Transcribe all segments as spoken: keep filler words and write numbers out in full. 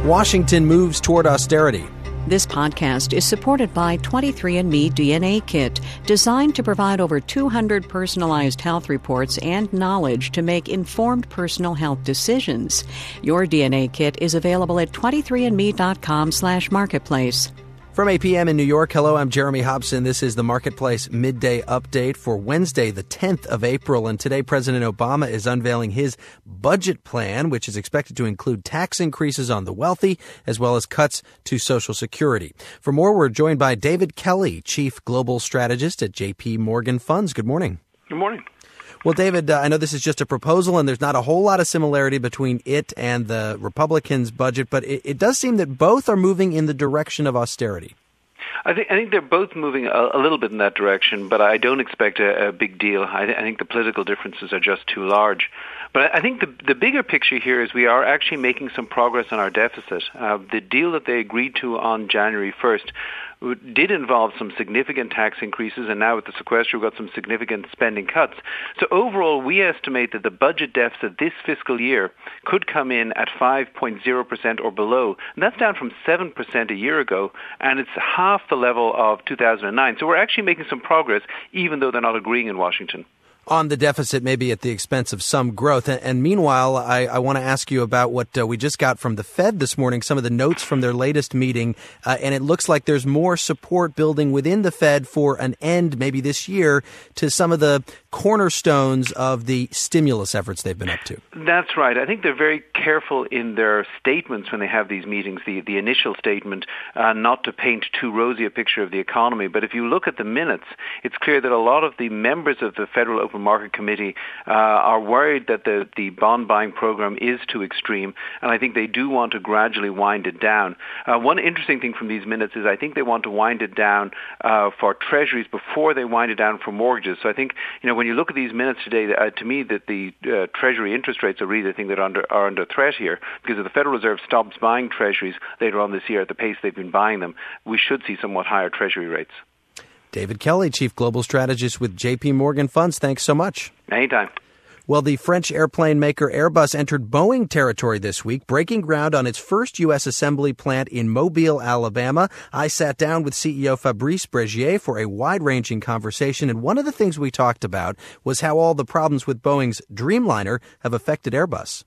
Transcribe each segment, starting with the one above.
Washington moves toward austerity. This podcast is supported by twenty-three and me D N A Kit, designed to provide over two hundred personalized health reports and knowledge to make informed personal health decisions. Your D N A Kit is available at twenty-three and me dot com slash marketplace. From eight p.m. in New York, hello, I'm Jeremy Hobson. This is the Marketplace Midday Update for Wednesday, the tenth of April. And today, President Obama is unveiling his budget plan, which is expected to include tax increases on the wealthy, as well as cuts to Social Security. For more, we're joined by David Kelly, Chief Global Strategist at J P Morgan Funds. Good morning. Good morning. Well, David, uh, I know this is just a proposal, and there's not a whole lot of similarity between it and the Republicans' budget, but it, it does seem that both are moving in the direction of austerity. I think I think they're both moving a, a little bit in that direction, but I don't expect a, a big deal. I, th- I think the political differences are just too large. But I, I think the, the bigger picture here is we are actually making some progress on our deficit. Uh, the deal that they agreed to on January first did involve some significant tax increases, and now with the sequester, we've got some significant spending cuts. So overall, we estimate that the budget deficit this fiscal year could come in at five point zero percent or below. And that's down from seven percent a year ago, and it's half the level of two thousand nine. So we're actually making some progress, even though they're not agreeing in Washington. On the deficit, maybe at the expense of some growth. And, and meanwhile, I, I want to ask you about what uh, we just got from the Fed this morning, some of the notes from their latest meeting. Uh, and it looks like there's more support building within the Fed for an end, maybe this year, to some of the cornerstones of the stimulus efforts they've been up to. That's right. I think they're very careful in their statements when they have these meetings, the, the initial statement, uh, not to paint too rosy a picture of the economy. But if you look at the minutes, it's clear that a lot of the members of the Federal Open Market Committee uh, are worried that the, the bond buying program is too extreme, and I think they do want to gradually wind it down. Uh, one interesting thing from these minutes is I think they want to wind it down uh, for treasuries before they wind it down for mortgages. So I think, you know, when you look at these minutes today, uh, to me that the uh, treasury interest rates are really the thing that are under, are under threat here, because if the Federal Reserve stops buying treasuries later on this year at the pace they've been buying them, we should see somewhat higher treasury rates. David Kelly, Chief Global Strategist with J P Morgan Funds. Thanks so much. Anytime. Well, the French airplane maker Airbus entered Boeing territory this week, breaking ground on its first U S assembly plant in Mobile, Alabama. I sat down with C E O Fabrice Bregier for a wide-ranging conversation, and one of the things we talked about was how all the problems with Boeing's Dreamliner have affected Airbus.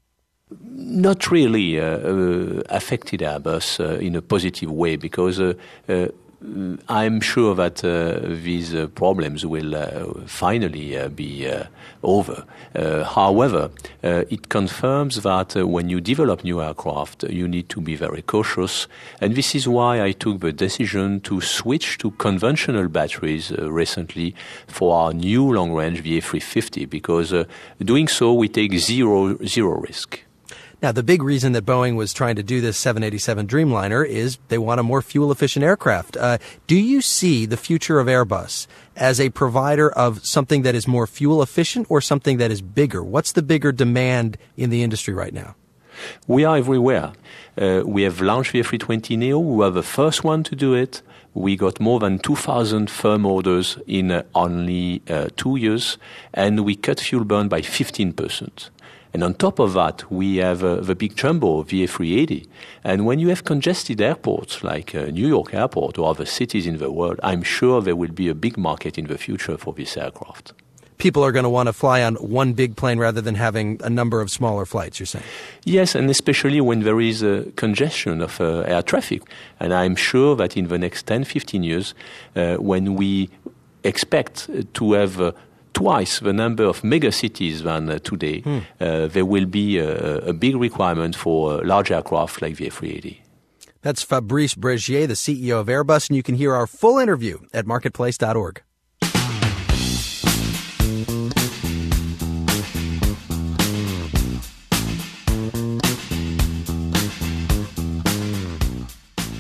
Not really uh, uh, affected Airbus uh, in a positive way, because uh, uh, I'm sure that uh, these uh, problems will uh, finally uh, be uh, over. Uh, however, uh, it confirms that uh, when you develop new aircraft, you need to be very cautious. And this is why I took the decision to switch to conventional batteries uh, recently for our new long-range V A three fifty, because uh, doing so, we take zero, zero risk. Now, the big reason that Boeing was trying to do this seven eighty-seven Dreamliner is they want a more fuel-efficient aircraft. Uh, do you see the future of Airbus as a provider of something that is more fuel-efficient or something that is bigger? What's the bigger demand in the industry right now? We are everywhere. Uh, we have launched the A three twenty neo. We were the first one to do it. We got more than two thousand firm orders in uh, only uh, two years, and we cut fuel burn by fifteen percent. And on top of that, we have uh, the big jumbo V A three eighty. And when you have congested airports like uh, New York Airport or other cities in the world, I'm sure there will be a big market in the future for this aircraft. People are going to want to fly on one big plane rather than having a number of smaller flights, you're saying? Yes, and especially when there is a congestion of uh, air traffic. And I'm sure that in the next ten, fifteen years, uh, when we expect to have uh, twice the number of megacities than uh, today, hmm. uh, there will be a, a big requirement for uh, large aircraft like the A three eighty. That's Fabrice Bregier, the C E O of Airbus, and you can hear our full interview at marketplace dot org.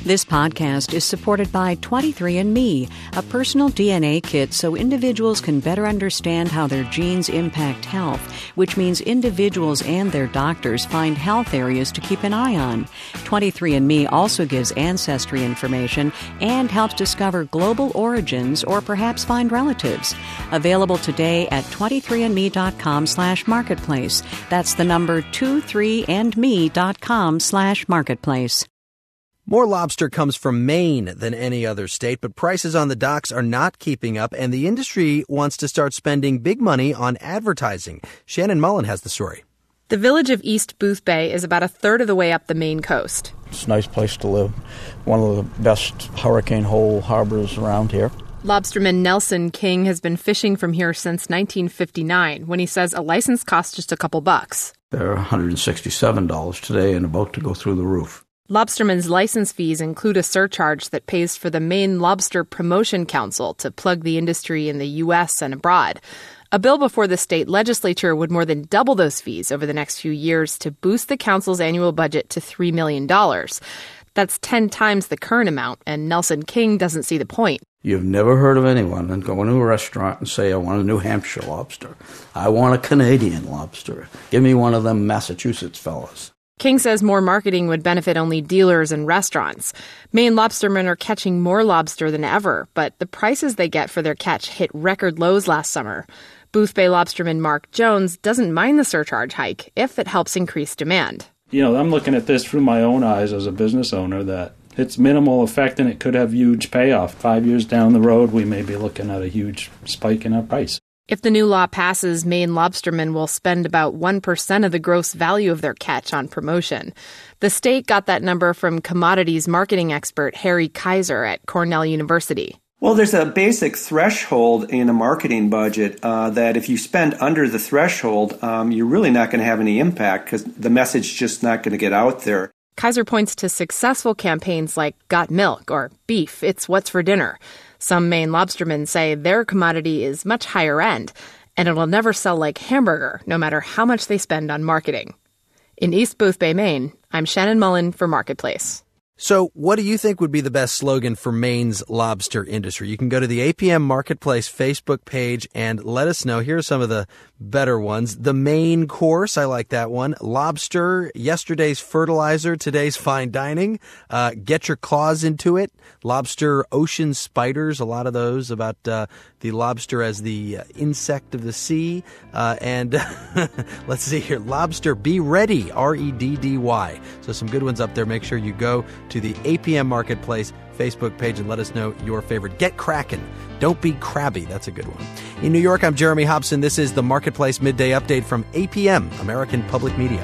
This podcast is supported by twenty-three and me, a personal D N A kit so individuals can better understand how their genes impact health, which means individuals and their doctors find health areas to keep an eye on. twenty-three and me also gives ancestry information and helps discover global origins or perhaps find relatives. Available today at twenty-three and me dot com slash marketplace. That's the number two three and me dot com slash marketplace. More lobster comes from Maine than any other state, but prices on the docks are not keeping up, and the industry wants to start spending big money on advertising. Shannon Mullen has the story. The village of East Boothbay is about a third of the way up the Maine coast. It's a nice place to live. One of the best hurricane hole harbors around here. Lobsterman Nelson King has been fishing from here since nineteen fifty-nine, when he says a license costs just a couple bucks. They're one hundred sixty-seven dollars today and about to go through the roof. Lobsterman's license fees include a surcharge that pays for the Maine Lobster Promotion Council to plug the industry in the U S and abroad. A bill before the state legislature would more than double those fees over the next few years to boost the council's annual budget to three million dollars. That's ten times the current amount, and Nelson King doesn't see the point. You've never heard of anyone and go into a restaurant and say, I want a New Hampshire lobster. I want a Canadian lobster. Give me one of them Massachusetts fellas. King says more marketing would benefit only dealers and restaurants. Maine lobstermen are catching more lobster than ever, but the prices they get for their catch hit record lows last summer. Boothbay lobsterman Mark Jones doesn't mind the surcharge hike if it helps increase demand. You know, I'm looking at this through my own eyes as a business owner that it's minimal effect and it could have huge payoff. Five years down the road, we may be looking at a huge spike in our price. If the new law passes, Maine lobstermen will spend about one percent of the gross value of their catch on promotion. The state got that number from commodities marketing expert Harry Kaiser at Cornell University. Well, there's a basic threshold in a marketing budget uh, that if you spend under the threshold, um, you're really not going to have any impact because the message is just not going to get out there. Kaiser points to successful campaigns like Got Milk or Beef, It's What's for Dinner. Some Maine lobstermen say their commodity is much higher end, and it'll never sell like hamburger, no matter how much they spend on marketing. In East Boothbay, Maine, I'm Shannon Mullen for Marketplace. So what do you think would be the best slogan for Maine's lobster industry? You can go to the A P M Marketplace Facebook page and let us know. Here are some of the better ones. The main course, I like that one. Lobster, yesterday's fertilizer, today's fine dining. Uh, get your claws into it. Lobster ocean spiders, a lot of those about uh, the lobster as the uh, insect of the sea. Uh, and let's see here. Lobster, be ready, R E D D Y. So some good ones up there. Make sure you go to the A P M Marketplace Facebook page and let us know your favorite. Get cracking. Don't be crabby. That's a good one. In New York, I'm Jeremy Hobson. This is the Marketplace Midday Update from A P M, American Public Media.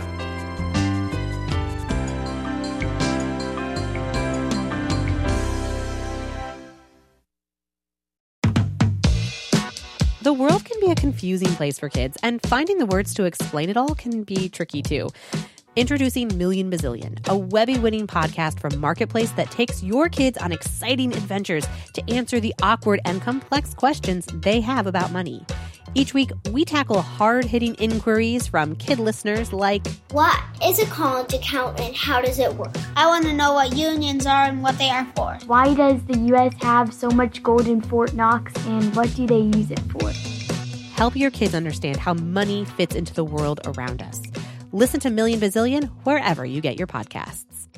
The world can be a confusing place for kids, and finding the words to explain it all can be tricky too. Introducing Million Bazillion, a Webby-winning podcast from Marketplace that takes your kids on exciting adventures to answer the awkward and complex questions they have about money. Each week, we tackle hard-hitting inquiries from kid listeners like, what is a college account and how does it work? I want to know what unions are and what they are for. Why does the U S have so much gold in Fort Knox and what do they use it for? Help your kids understand how money fits into the world around us. Listen to Million Bazillion wherever you get your podcasts.